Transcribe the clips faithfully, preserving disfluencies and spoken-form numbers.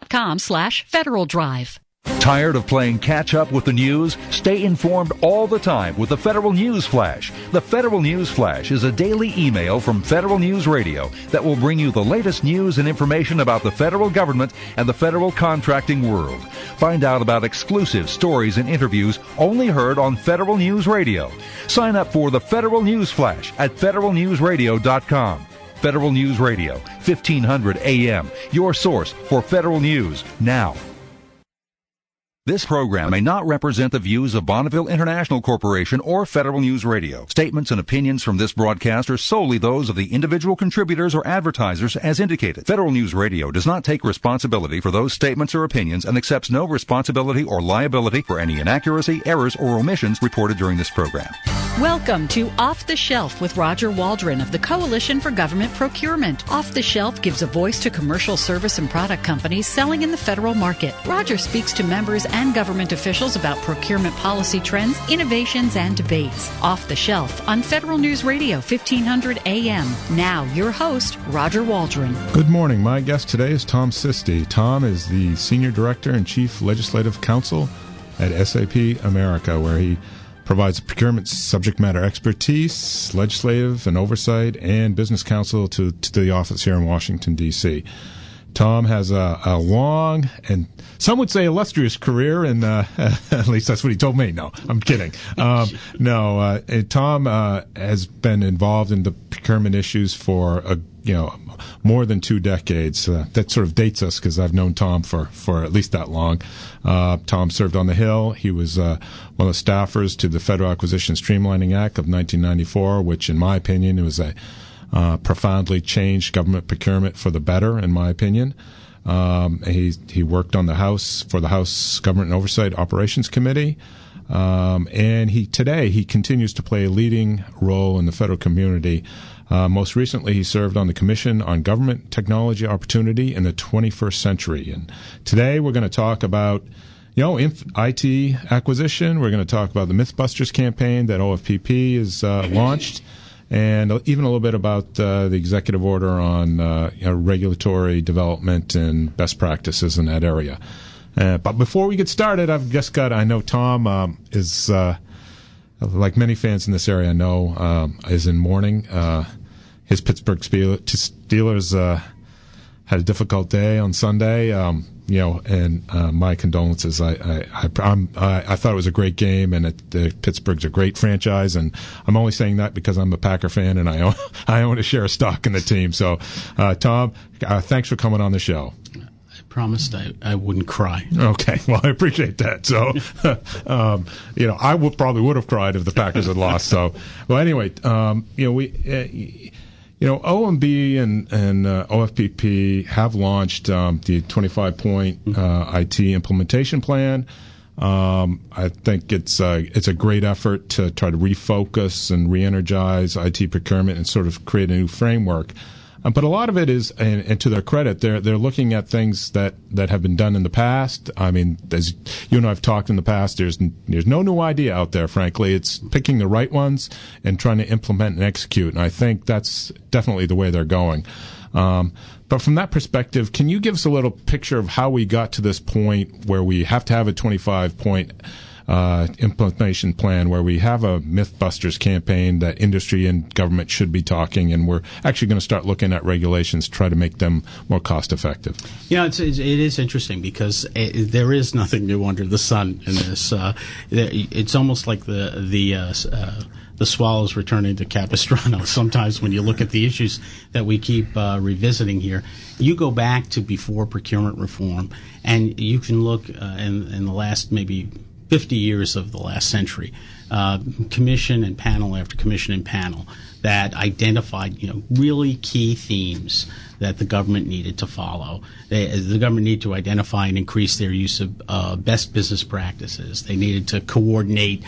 com slash Federal Drive. Tired of playing catch-up with the news? Stay informed all the time with the Federal News Flash. The Federal News Flash is a daily email from Federal News Radio that will bring you the latest news and information about the federal government and the federal contracting world. Find out about exclusive stories and interviews only heard on Federal News Radio. Sign up for the Federal News Flash at federal news radio dot com. Federal News Radio, fifteen hundred A M, your source for federal news now. This program may not represent the views of Bonneville International Corporation or Federal News Radio. Statements and opinions from this broadcast are solely those of the individual contributors or advertisers as indicated. Federal News Radio does not take responsibility for those statements or opinions and accepts no responsibility or liability for any inaccuracy, errors, or omissions reported during this program. Welcome to Off the Shelf with Roger Waldron of the Coalition for Government Procurement. Off the Shelf gives a voice to commercial service and product companies selling in the federal market. Roger speaks to members and government officials about procurement policy trends, innovations, and debates. Off the Shelf on Federal News Radio, fifteen hundred A M. Now, your host, Roger Waldron. Good morning. My guest today is Tom Sisti. Tom is the Senior Director and Chief Legislative Counsel at S A P America, where he provides procurement subject matter expertise, legislative and oversight, and business counsel to, to the office here in Washington, D C Tom has a, a long and some would say illustrious career, and uh, at least that's what he told me. No, I'm kidding. Um, no, uh, Tom uh, has been involved in the procurement issues for a, you know more than two decades. Uh, that sort of dates us because I've known Tom for, for at least that long. Uh, Tom served on the Hill. He was uh, one of the staffers to the Federal Acquisition Streamlining Act of nineteen ninety-four, which, in my opinion, it was a uh, profoundly changed government procurement for the better, in my opinion. Um, he he worked on the House for the House Government and Oversight Operations Committee, um, and he today he continues to play a leading role in the federal community. Uh, most recently, he served on the Commission on Government Technology Opportunity in the twenty-first century. And today, we're going to talk about, you know, I T acquisition. We're going to talk about the Mythbusters campaign that O F P P has uh, launched, and even a little bit about uh, the executive order on uh, you know, regulatory development and best practices in that area. Uh, but before we get started, I've just got, I know Tom um, is, uh, like many fans in this area, I know, um, is in mourning. Uh, his Pittsburgh Steelers uh, had a difficult day on Sunday. Um, You know, and uh, my condolences. I I I, I'm, I I thought it was a great game, and it, uh, Pittsburgh's a great franchise. And I'm only saying that because I'm a Packer fan, and I own I own a share of stock in the team. So, uh, Tom, uh, thanks for coming on the show. I promised I, I wouldn't cry. Okay, well, I appreciate that. So, um, you know, I would probably would have cried if the Packers had lost. So, well, anyway, um, you know, we. Uh, You know, O M B and, and uh, O F P P have launched um, the twenty-five point uh, I T implementation plan. Um, I think it's uh, it's a great effort to try to refocus and re-energize I T procurement and sort of create a new framework. Um, but a lot of it is, and, and to their credit, they're they're looking at things that, that have been done in the past. I mean, as you and I have talked in the past, there's there's no new idea out there, frankly. It's picking the right ones and trying to implement and execute. And I think that's definitely the way they're going. Um, but from that perspective, can you give us a little picture of how we got to this point where we have to have a twenty-five point Uh, implementation plan, where we have a Mythbusters campaign that industry and government should be talking, and we're actually going to start looking at regulations to try to make them more cost effective? Yeah, it's, it's, it is interesting because it, there is nothing new under the sun in this. Uh, it's almost like the the uh, uh, the swallows returning to Capistrano. Sometimes when you look at the issues that we keep uh, revisiting here, you go back to before procurement reform, and you can look uh, in, in the last maybe fifty years of the last century, uh, commission and panel after commission and panel that identified, you know, really key themes that the government needed to follow. They, the government needed to identify and increase their use of uh, best business practices. They needed to coordinate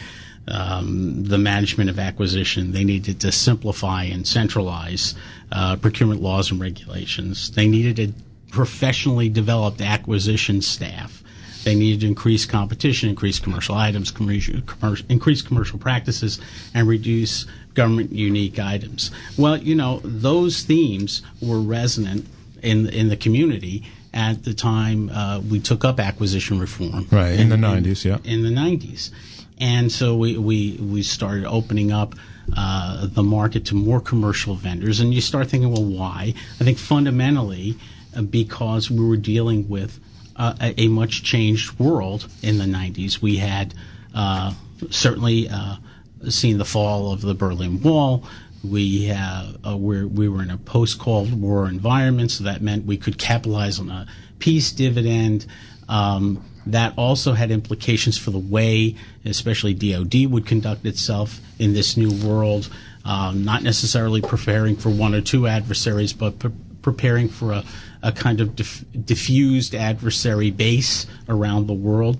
um, the management of acquisition. They needed to simplify and centralize uh, procurement laws and regulations. They needed a professionally developed acquisition staff. They needed to increase competition, increase commercial items, commercial, commercial, increase commercial practices, and reduce government-unique items. Well, you know, those themes were resonant in in the community, at the time uh, we took up acquisition reform. Right, in, in the nineties, yeah. In the nineties. And so we, we, we started opening up uh, the market to more commercial vendors. And you start thinking, well, why? I think fundamentally uh, because we were dealing with uh, a, a much changed world in the nineties. We had uh, certainly uh, seen the fall of the Berlin Wall. We have, uh, we're, we were in a post-Cold War environment, so that meant we could capitalize on a peace dividend. Um, that also had implications for the way, especially D O D, would conduct itself in this new world, um, not necessarily preparing for one or two adversaries, but pre- preparing for a, a kind of diff- diffused adversary base around the world.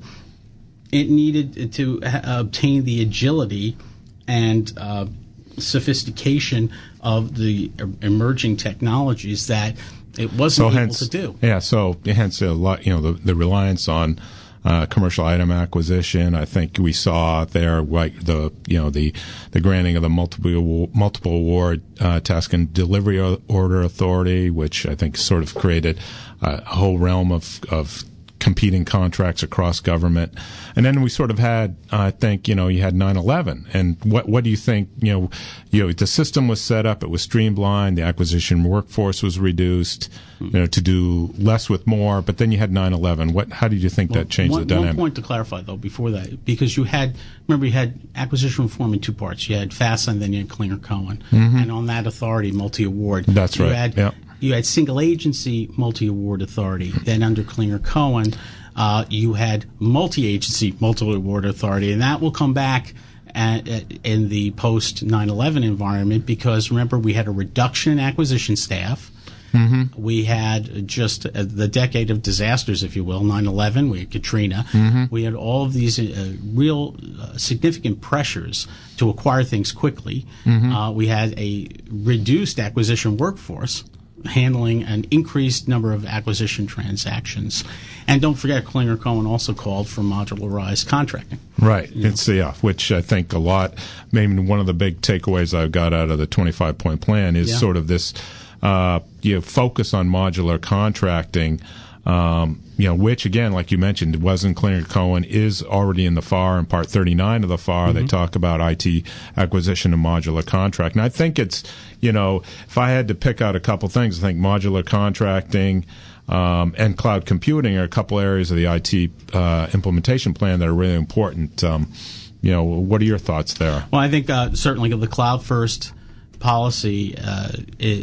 It needed to ha- obtain the agility and uh, sophistication of the emerging technologies that it wasn't so able hence, to do. Yeah, so hence a lot, you know, the, the reliance on uh, commercial item acquisition. I think we saw there, like the you know the the granting of the multiple multiple award uh, task and delivery order authority, which I think sort of created uh, a whole realm of of competing contracts across government. And then we sort of had, uh, I think, you know, you had nine eleven. And what what do you think, you know, you know, the system was set up, it was streamlined, the acquisition workforce was reduced, you know, to do less with more, but then you had nine eleven. What, how did you think well, that changed one, the dynamic? One point to clarify, though, before that, because you had, remember, you had acquisition reform in two parts. You had FASA and then you had Klinger-Cohen. Mm-hmm. And on that authority, multi-award. That's you right, had, yeah. You had single agency multi-award authority. Then under Klinger-Cohen, uh, you had multi-agency multi-award authority. And that will come back at, at, in the post nine eleven environment because, remember, we had a reduction in acquisition staff. Mm-hmm. We had just uh, the decade of disasters, if you will, nine eleven, we had Katrina. Mm-hmm. We had all of these uh, real uh, significant pressures to acquire things quickly. Mm-hmm. Uh, we had a reduced acquisition workforce handling an increased number of acquisition transactions. And don't forget, Klinger-Cohen also called for modularized contracting. Right. You it's, yeah, which I think a lot, maybe one of the big takeaways I got out of the twenty-five point plan is yeah. sort of this uh, you know, focus on modular contracting, um, you know, which, again, like you mentioned, it wasn't Klinger-Cohen, is already in the F A R, in Part thirty-nine of the F A R. Mm-hmm. They talk about I T acquisition and modular contract. And I think it's, you know, if I had to pick out a couple things, I think modular contracting um, and cloud computing are a couple areas of the I T uh, implementation plan that are really important. Um, you know, what are your thoughts there? Well, I think uh, certainly the cloud-first policy uh,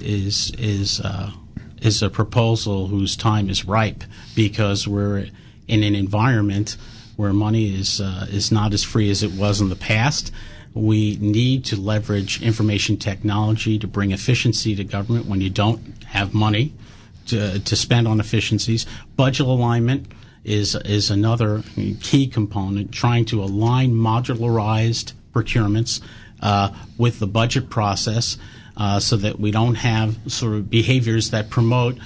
is is uh, is a proposal whose time is ripe because we're in an environment where money is uh, is not as free as it was in the past. We need to leverage information technology to bring efficiency to government when you don't have money to to spend on efficiencies. Budget alignment is is another key component, trying to align modularized procurements uh, with the budget process uh, so that we don't have sort of behaviors that promote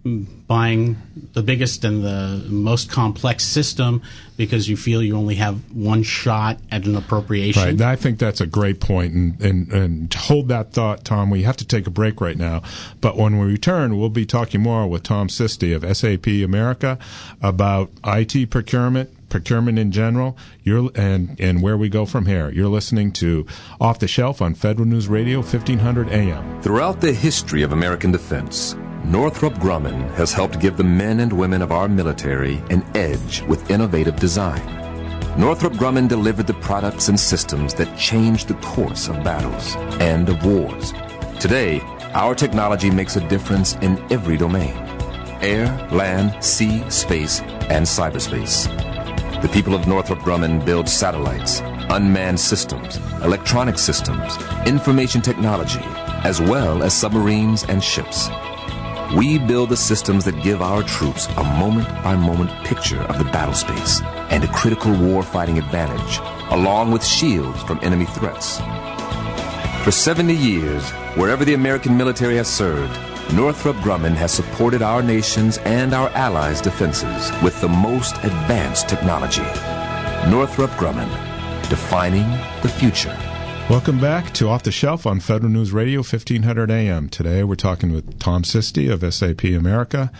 buying the biggest and the most complex system because you feel you only have one shot at an appropriation. Right. I think that's a great point. And, and, and to hold that thought, Tom, we have to take a break right now. But when we return, we'll be talking more with Tom Sisti of S A P America about I T procurement, procurement in general, you're, and, and where we go from here. You're listening to Off the Shelf on Federal News Radio, fifteen hundred A M. Throughout the history of American defense, Northrop Grumman has helped give the men and women of our military an edge with innovative design. Northrop Grumman delivered the products and systems that changed the course of battles and of wars. Today, our technology makes a difference in every domain: air, land, sea, space, and cyberspace. The people of Northrop Grumman build satellites, unmanned systems, electronic systems, information technology, as well as submarines and ships. We build the systems that give our troops a moment-by-moment picture of the battle space and a critical war-fighting advantage, along with shields from enemy threats. For seventy years, wherever the American military has served, Northrop Grumman has supported our nation's and our allies' defenses with the most advanced technology. Northrop Grumman, defining the future. Welcome back to Off the Shelf on Federal News Radio, fifteen hundred A M. Today we're talking with Tom Sisti of S A P America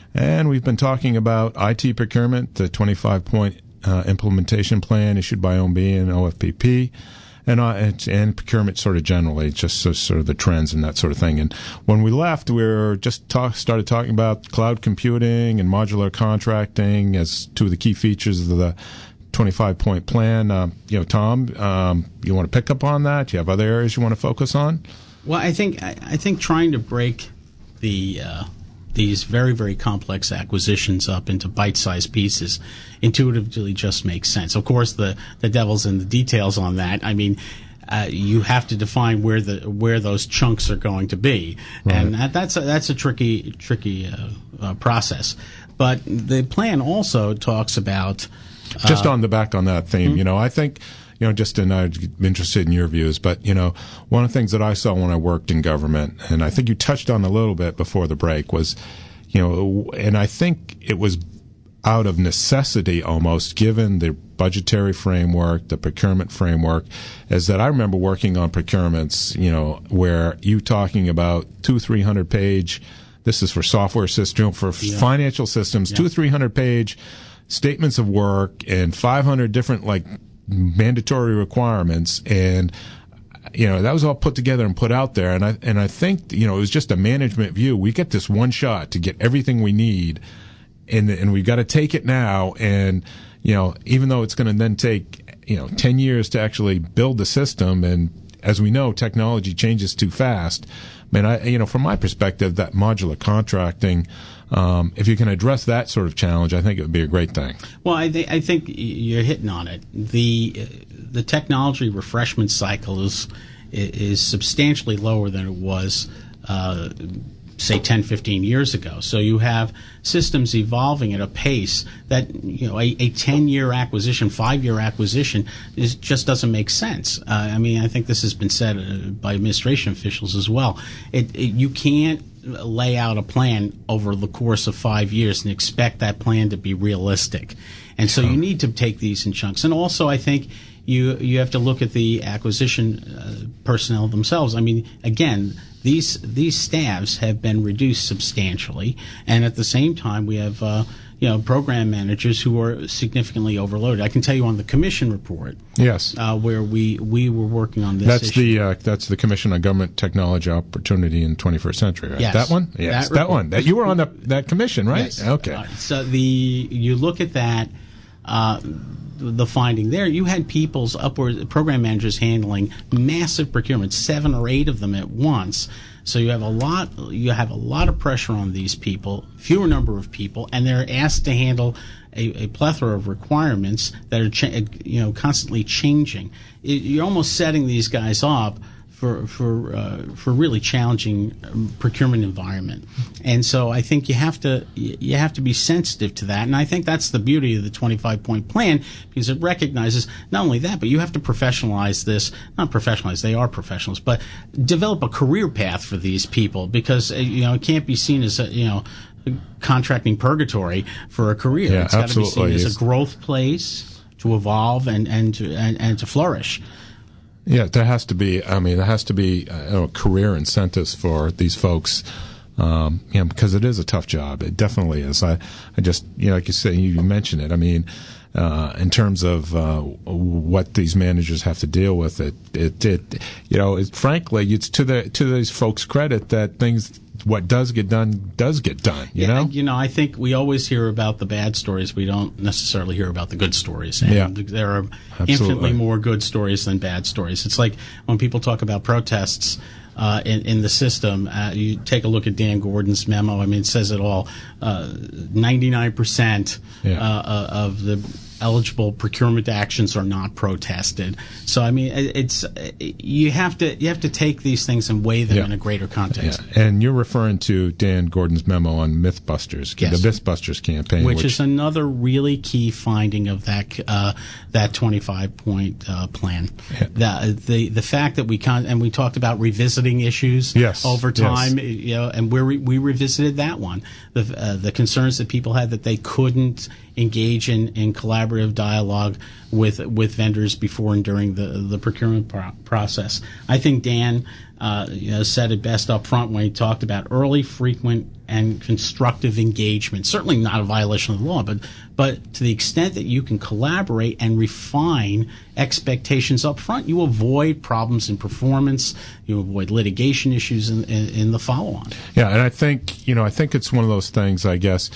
And we've been talking about I T procurement, the twenty-five point uh, implementation plan issued by O M B and O F P P. And, uh, and and procurement sort of generally, just so, sort of the trends and that sort of thing. And when we left, we were just talk, started talking about cloud computing and modular contracting as two of the key features of the twenty-five point plan. Uh, you know, Tom, um, you want to pick up on that? Do you have other areas you want to focus on? Well, I think I, I think trying to break the uh, these very, very complex acquisitions up into bite-sized pieces intuitively just makes sense. Of course, the, the devil's in the details on that. I mean, uh, you have to define where the where those chunks are going to be, right. and that, that's a, that's a tricky tricky uh, uh, process. But the plan also talks about uh, just on the back on that theme. Mm-hmm. You know, I think. You know, just and I'm interested in your views, but, you know, one of the things that I saw when I worked in government, and I think you touched on a little bit before the break, was, you know, and I think it was out of necessity almost, given the budgetary framework, the procurement framework, is that I remember working on procurements, you know, where you talking about two, three hundred page, this is for software system, for yeah. financial systems, yeah. two, three hundred page statements of work and five hundred different, like, mandatory requirements, and you know that was all put together and put out there, and I and I think you know it was just a management view. We get this one shot to get everything we need, and and we got to take it now. And you know even though it's going to then take you know ten years to actually build the system, and as we know, technology changes too fast. Man, I you know from my perspective, that modular contracting. Um, if you can address that sort of challenge, I think it would be a great thing. Well, I, th- I think you're hitting on it. The the technology refreshment cycle is is substantially lower than it was, uh, say, ten, fifteen years ago. So you have systems evolving at a pace that you know a, a ten-year acquisition, five-year acquisition is just doesn't make sense. Uh, I mean, I think this has been said uh, by administration officials as well. It, it, you can't lay out a plan over the course of five years and expect that plan to be realistic. And so you need to take these in chunks. And also, I think you you have to look at the acquisition uh, personnel themselves. I mean, again, these these staffs have been reduced substantially, and at the same time, we have uh, you know program managers who are significantly overloaded. I can tell you on the commission report, yes, uh, where we we were working on this. That's issue. the uh, that's the Commission on Government Technology Opportunity in the twenty-first Century, right? Yes. That one, yes, that, that one. That you were on the, that commission, right? Yes. Okay. Uh, so the you look at that. Uh, the finding there, you had people's upward program managers handling massive procurements, seven or eight of them at once. So you have a lot, you have a lot of pressure on these people, fewer number of people, and they're asked to handle a, a plethora of requirements that are, cha- you know, constantly changing. It, you're almost setting these guys up for for uh, for really challenging um, procurement environment, and so I think you have to you have to be sensitive to that, and I think that's the beauty of the twenty-five point plan, because it recognizes not only that, but you have to professionalize this, not professionalize, they are professionals, but develop a career path for these people, because you know it can't be seen as a, you know contracting purgatory for a career. Yeah, it's got to be absolutely. seen as a growth place to evolve and and to, and, and to flourish. Yeah, there has to be. I mean, there has to be uh, you know, career incentives for these folks, um, you know, because it is a tough job. It definitely is. I, I just, you know, like you say, you mentioned it. I mean, uh, in terms of uh, what these managers have to deal with, it, it, it you know, it, frankly, it's to the to these folks' credit that things. What does get done does get done, you yeah, know? You know, I think we always hear about the bad stories. We don't necessarily hear about the good stories. And yeah. there are Absolutely. infinitely more good stories than bad stories. It's like when people talk about protests uh, in, in the system, uh, you take a look at Dan Gordon's memo. I mean, it says it all. Uh, ninety-nine percent yeah. uh, of the eligible procurement actions are not protested. So I mean, it's you have to you have to take these things and weigh them yeah. in a greater context. Yeah. And you're referring to Dan Gordon's memo on Mythbusters, yes. the Mythbusters campaign, which, which is another really key finding of that uh, that twenty-five point uh, plan. Yeah. The, the the fact that we con- and we talked about revisiting issues yes. over time, yes. you know, and we we revisited that one. The uh, the concerns that people had that they couldn't engage in, in collaborative dialogue with with vendors before and during the the procurement pro- process. I think Dan uh, you know, said it best up front when he talked about early, frequent, and constructive engagement. Certainly not a violation of the law, but but to the extent that you can collaborate and refine expectations up front, you avoid problems in performance, you avoid litigation issues in, in, in the follow-on. Yeah, and I think, you know, I think it's one of those things, I guess,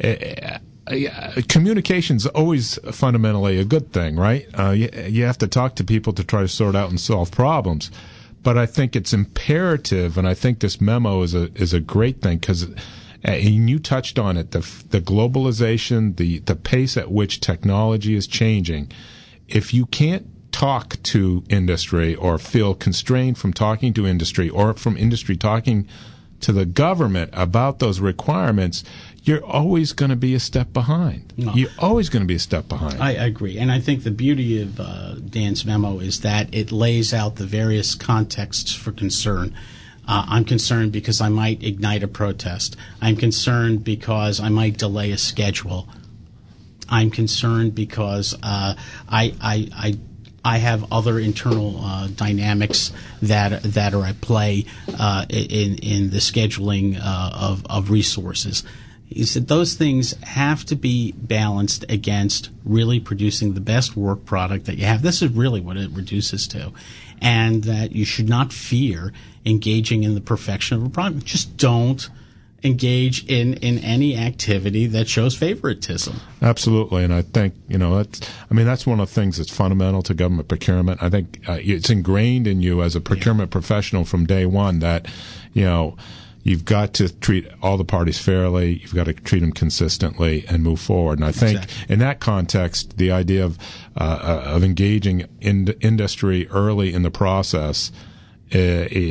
uh, communication's always fundamentally a good thing, right? Uh, you, you have to talk to people to try to sort out and solve problems. But I think it's imperative, and I think this memo is a is a great thing because, and you touched on it, the the globalization, the the pace at which technology is changing. If you can't talk to industry or feel constrained from talking to industry or from industry talking to the government about those requirements, you're always going to be a step behind. No. You're always going to be a step behind. I agree. And I think the beauty of uh, Dan's memo is that it lays out the various contexts for concern. Uh, I'm concerned because I might ignite a protest. I'm concerned because I might delay a schedule. I'm concerned because uh, I, I, I I have other internal uh, dynamics that that are at play uh, in in the scheduling uh, of of resources. He said those things have to be balanced against really producing the best work product that you have. This is really what it reduces to, and that you should not fear engaging in the perfection of a product. Just don't engage in, in any activity that shows favoritism. Absolutely, and I think, you know, that's, I mean, that's one of the things that's fundamental to government procurement. I think uh, it's ingrained in you as a procurement yeah. professional from day one that, you know, you've got to treat all the parties fairly, you've got to treat them consistently and move forward. And I think exactly. in that context, the idea of uh, of engaging in industry early in the process, uh,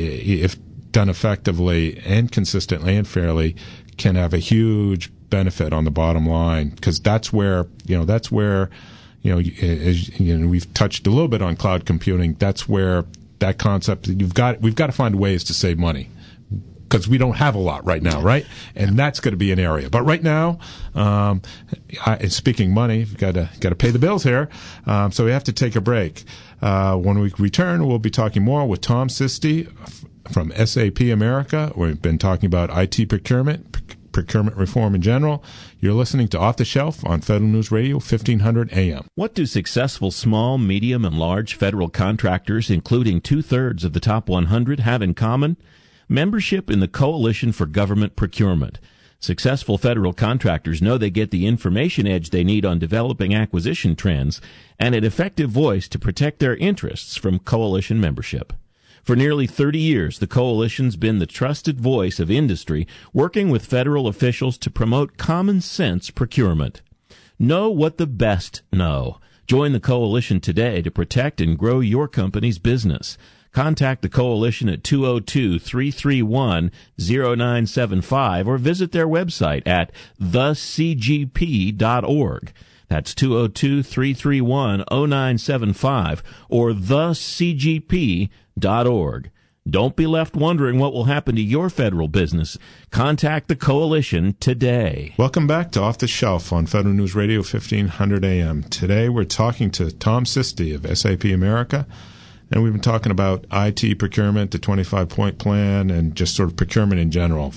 if done effectively and consistently and fairly, can have a huge benefit on the bottom line, because that's where, you know, that's where, you know, as, you know, we've touched a little bit on cloud computing. That's where that concept, you've got, we've got to find ways to save money, because we don't have a lot right now, right? And yeah. that's going to be an area. But right now, um, I, speaking money, we've got to got to pay the bills here, um, so we have to take a break. Uh, when we return, we'll be talking more with Tom Sisti from S A P America. We've been talking about I T procurement, p- procurement reform in general. You're listening to Off the Shelf on Federal News Radio, fifteen hundred A M. What do successful small, medium, and large federal contractors, including two-thirds of the top one hundred, have in common? Membership in the Coalition for Government Procurement. Successful federal contractors know they get the information edge they need on developing acquisition trends and an effective voice to protect their interests from coalition membership. For nearly thirty years, the Coalition's been the trusted voice of industry, working with federal officials to promote common sense procurement. Know what the best know. Join the Coalition today to protect and grow your company's business. Contact the Coalition at two oh two, three three one, oh nine seven five or visit their website at the c g p dot org. That's two oh two, three three one, oh nine seven five or the c g p dot org. Don't be left wondering what will happen to your federal business. Contact the Coalition today. Welcome back to Off the Shelf on Federal News Radio, fifteen hundred A M. Today we're talking to Tom Sisti of S A P America, and we've been talking about I T procurement, the twenty-five point plan, and just sort of procurement in general.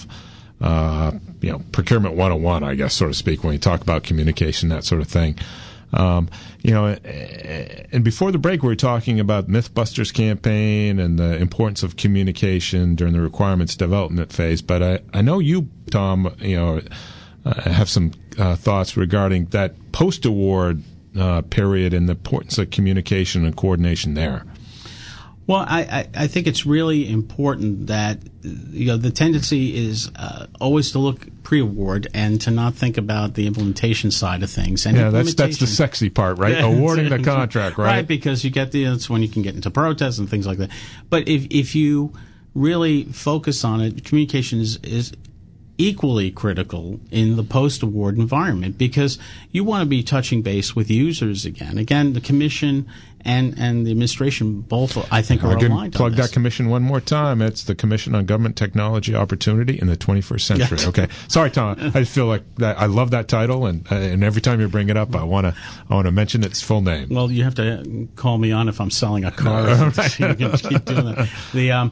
Uh, you know, procurement one oh one, I guess, so to speak, when you talk about communication, that sort of thing. Um, you know, and before the break, we were talking about Mythbusters campaign and the importance of communication during the requirements development phase. But I, I know you, Tom, you know, uh, have some uh, thoughts regarding that post-award uh, period and the importance of communication and coordination there. Well, I, I, I think it's really important that, you know, the tendency is uh, always to look pre-award and to not think about the implementation side of things. And yeah, that's that's the sexy part, right? Yeah, awarding the contract, right? Right, because you get the, that's when you can get into protests and things like that. But if if you really focus on it, communication is, is equally critical in the post-award environment, because you want to be touching base with users again. Again, the commission and and the administration both, I think, are aligned on this. Plug that commission one more time. It's the Commission on Government Technology Opportunity in the twenty-first Century. Yeah. Okay, sorry, Tom. I just feel like that. I love that title, and and every time you bring it up, I want to I want to mention its full name. Well, you have to call me on if I'm selling a car. Right. So you can keep doing that. The um.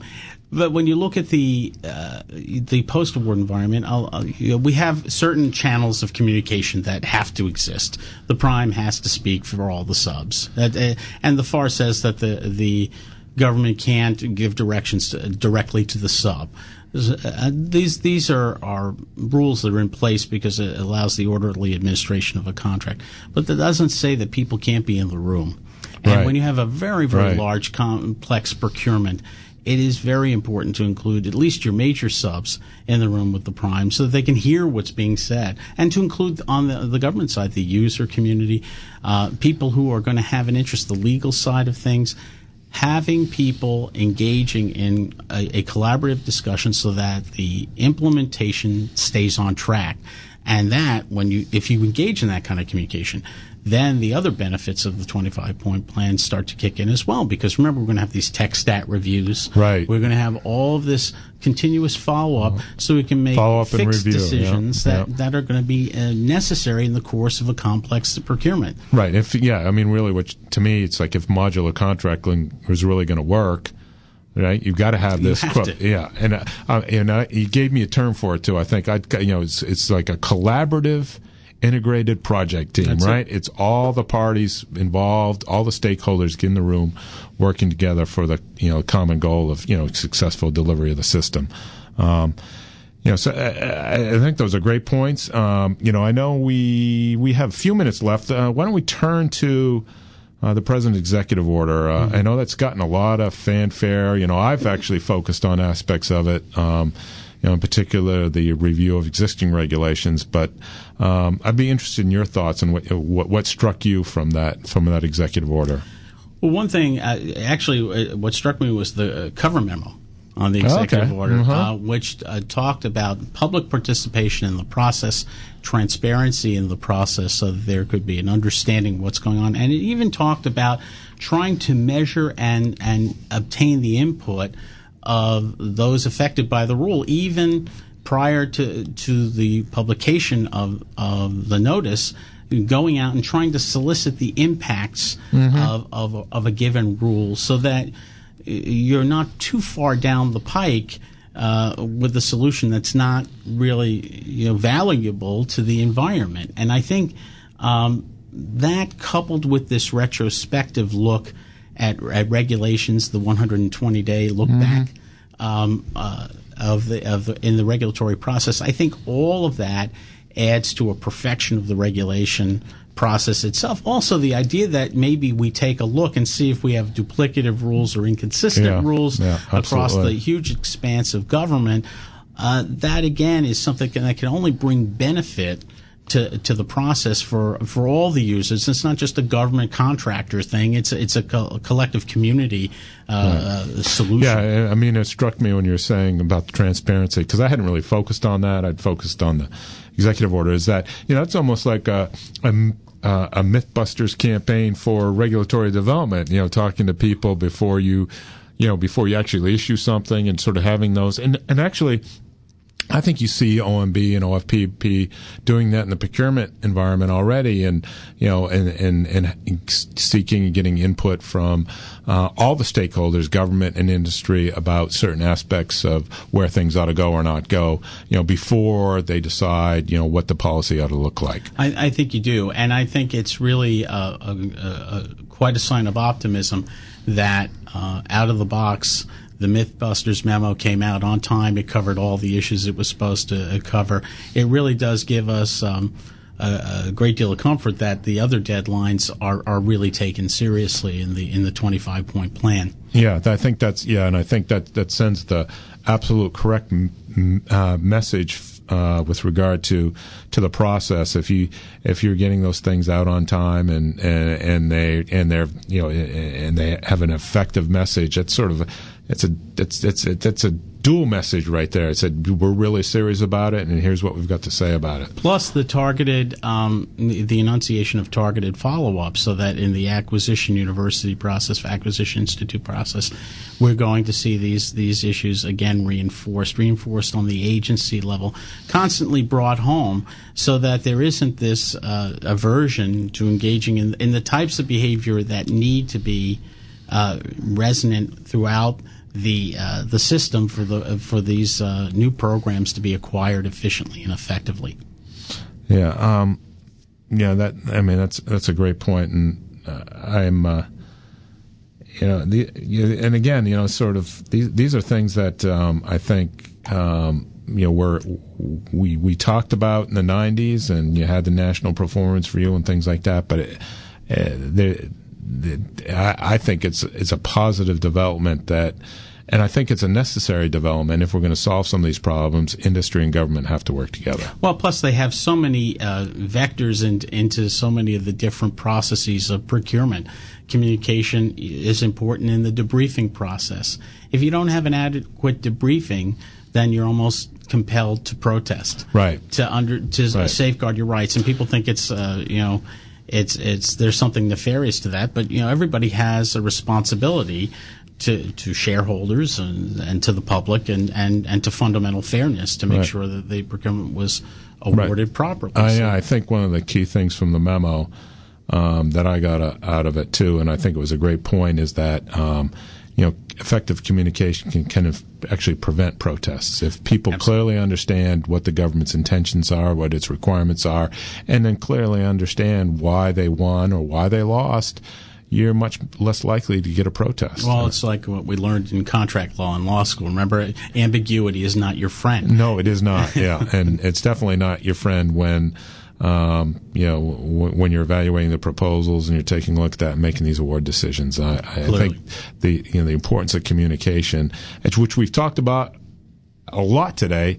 But when you look at the uh, the post-award environment, I'll, I'll, you know, we have certain channels of communication that have to exist. The prime has to speak for all the subs, that, uh, and the F A R says that the the government can't give directions to, directly to the sub. Uh, these these are, are rules that are in place because it allows the orderly administration of a contract. But that doesn't say that people can't be in the room. And right. when you have a very, very right. large, complex procurement, it is very important to include at least your major subs in the room with the prime so that they can hear what's being said, and to include on the, the government side the user community, uh, people who are going to have an interest, the legal side of things, having people engaging in a, a collaborative discussion so that the implementation stays on track. And that, when you, if you engage in that kind of communication, then the other benefits of the twenty-five point plan start to kick in as well. Because remember, we're going to have these tech stat reviews. Right. We're going to have all of this continuous follow-up uh-huh. so we can make follow-up fixed and review. decisions yeah. that, yeah. that are going to be uh, necessary in the course of a complex procurement. Right. If yeah, I mean, really, which to me, it's like if modular contracting was really going to work, right? You've got to have this. You have quote, to. Yeah, and uh, and uh, you gave me a term for it too. I think I, you know, it's it's like a collaborative, integrated project team, That's right? it. It's all the parties involved, all the stakeholders in the room, working together for the you know common goal of you know successful delivery of the system. Um, You know, so I, I think those are great points. Um, you know, I know we we have a few minutes left. Uh, why don't we turn to uh, the President's executive order? Uh, mm-hmm. I know that's gotten a lot of fanfare. You know, I've actually focused on aspects of it. Um, you know, in particular, the review of existing regulations. But um, I'd be interested in your thoughts on what, what what struck you from that from that executive order. Well, one thing uh, actually, uh, what struck me was the uh, cover memo on the executive okay. order, uh-huh. uh, which uh, talked about public participation in the process, transparency in the process, so that there could be an understanding of what's going on. And it even talked about trying to measure and, and obtain the input of those affected by the rule, even prior to to the publication of, of the notice, going out and trying to solicit the impacts mm-hmm. of, of, of a given rule so that you're not too far down the pike uh, with a solution that's not really, you know, valuable to the environment. And I think um, that, coupled with this retrospective look at, at regulations, the one hundred twenty day look mm-hmm. back um, uh, of the of the, in the regulatory process, I think all of that adds to a perfection of the regulation process itself. Also, the idea that maybe we take a look and see if we have duplicative rules or inconsistent yeah, rules yeah, across the huge expanse of government, uh, that again is something that can only bring benefit to to the process for for all the users. It's not just a government contractor thing. It's a, it's a, co- a collective community uh, right. solution. Yeah, I mean, it struck me when you were saying about the transparency, because I hadn't really focused on that. I'd focused on the executive order. Is that, you know, it's almost like a, a Uh, a Mythbusters campaign for regulatory development, you know, talking to people before you, you know, before you actually issue something and sort of having those. And, and actually, I think you see O M B and O F P P doing that in the procurement environment already, and, you know, and, and, and seeking and getting input from uh, all the stakeholders, government and industry, about certain aspects of where things ought to go or not go, you know, before they decide, you know, what the policy ought to look like. I, I think you do. And I think it's really a, a, a, quite a sign of optimism that uh, out of the box, the Mythbusters memo came out on time. It covered all the issues it was supposed to cover. It really does give us um, a, a great deal of comfort that the other deadlines are, are really taken seriously in the in the twenty-five point plan. Yeah, I think that's yeah, and I think that that sends the absolute correct m- uh, message uh, with regard to to the process. If you if you're getting those things out on time and and, and they and they're you know and they have an effective message, it's sort of a, it's a it's it's it's a dual message right there. It said we're really serious about it, and here's what we've got to say about it. Plus the targeted, um, the enunciation of targeted follow-up, so that in the acquisition university process, acquisition institute process, we're going to see these these issues again reinforced, reinforced on the agency level, constantly brought home, so that there isn't this uh, aversion to engaging in in the types of behavior that need to be uh, resonant throughout the uh, the system for the for these uh, new programs to be acquired efficiently and effectively. Yeah, um, yeah. That I mean, that's that's a great point, and uh, I'm, uh, you know, the you, and again, you know, sort of these these are things that um, I think um, you know were we we talked about in the nineties, and you had the National Performance Review and things like that, but it, uh, the, the, I, I think it's it's a positive development that. And I think it's a necessary development if we're going to solve some of these problems. Industry and government have to work together. Well, plus they have so many uh, vectors in, into so many of the different processes of procurement. Communication is important in the debriefing process. If you don't have an adequate debriefing, then you're almost compelled to protest, right? To under to right. safeguard your rights. And people think it's uh, you know. It's it's there's something nefarious to that, but you know everybody has a responsibility to to shareholders and, and to the public and, and, and to fundamental fairness to make right. sure that the procurement was awarded right. properly. I, so. I think one of the key things from the memo um, that I got a, out of it too, and I think it was a great point, is that um, you know effective communication can kind of actually prevent protests if people Absolutely. Clearly understand what the government's intentions are, what its requirements are, and then clearly understand why they won or why they lost. You're much less likely to get a protest. Well, it's like what we learned in contract law in law school. Remember, ambiguity is not your friend. No, it is not. Yeah, and it's definitely not your friend when, um, you know, w- when you're evaluating the proposals and you're taking a look at that and making these award decisions. I, I think the you know the importance of communication, which we've talked about a lot today,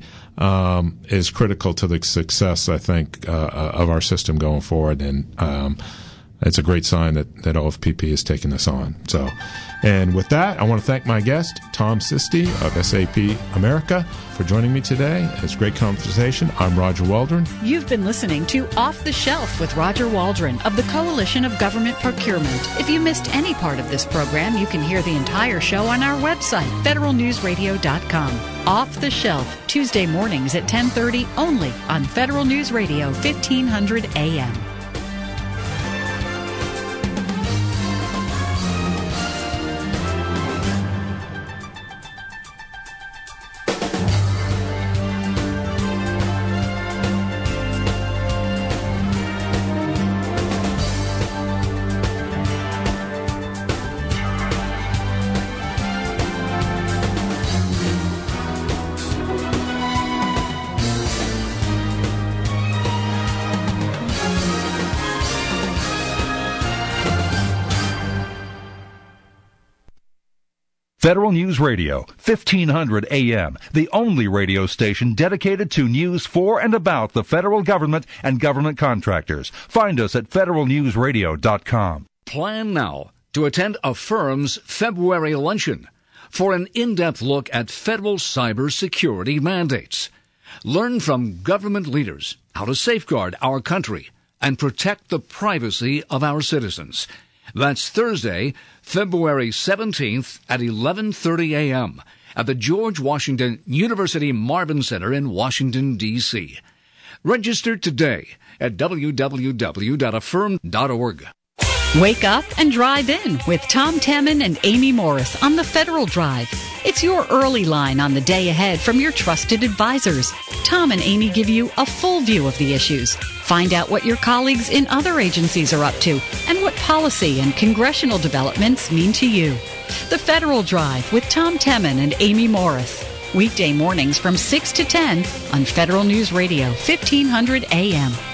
um, is critical to the success, I think, uh, of our system going forward. And um, it's a great sign that, that O F P P is taking this on. So, and with that, I want to thank my guest, Tom Sisti of S A P America, for joining me today. It's a great conversation. I'm Roger Waldron. You've been listening to Off the Shelf with Roger Waldron of the Coalition of Government Procurement. If you missed any part of this program, you can hear the entire show on our website, federal news radio dot com. Off the Shelf, Tuesday mornings at ten thirty, only on Federal News Radio, fifteen hundred A M. Federal News Radio, fifteen hundred A M, the only radio station dedicated to news for and about the federal government and government contractors. Find us at federal news radio dot com. Plan now to attend a firm's February luncheon for an in-depth look at federal cybersecurity mandates. Learn from government leaders how to safeguard our country and protect the privacy of our citizens. That's Thursday, February seventeenth at eleven thirty A M at the George Washington University Marvin Center in Washington, D C Register today at w w w dot affirm dot org. Wake up and drive in with Tom Temin and Amy Morris on the Federal Drive. It's your early line on the day ahead from your trusted advisors. Tom and Amy give you a full view of the issues. Find out what your colleagues in other agencies are up to and what policy and congressional developments mean to you. The Federal Drive with Tom Temin and Amy Morris. Weekday mornings from six to ten on Federal News Radio, fifteen hundred A M.